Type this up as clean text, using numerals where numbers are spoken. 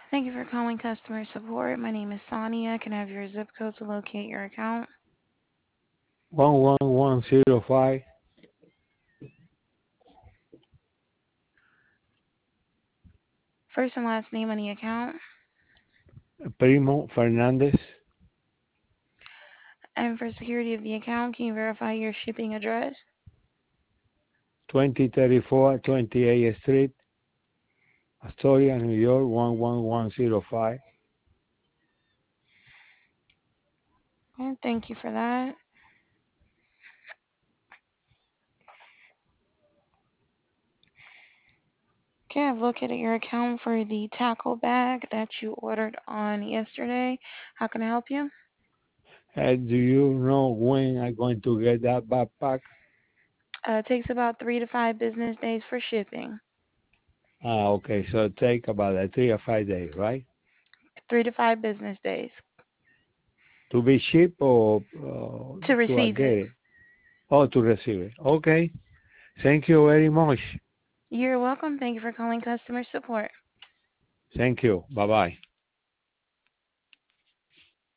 Thank you for calling customer support. My name is Sonia. Can I have your zip code to locate your account? 11105. First and last name on the account. Primo Fernandez. And for security of the account, can you verify your shipping address? 2034 28th Street, Astoria, New York 11105. Okay, thank you for that. Okay, I've located your account for the tackle bag that you ordered on yesterday. How can I help you? Do you know when I'm going to get that backpack? It takes about 3 to 5 business days for shipping. Okay, so it take about 3 or 5 days, right? 3 to 5 business days To be shipped or to to receive get it. it? Oh, to receive it. Okay. Thank you very much. You're welcome. Thank you for calling customer support. Thank you. Bye-bye.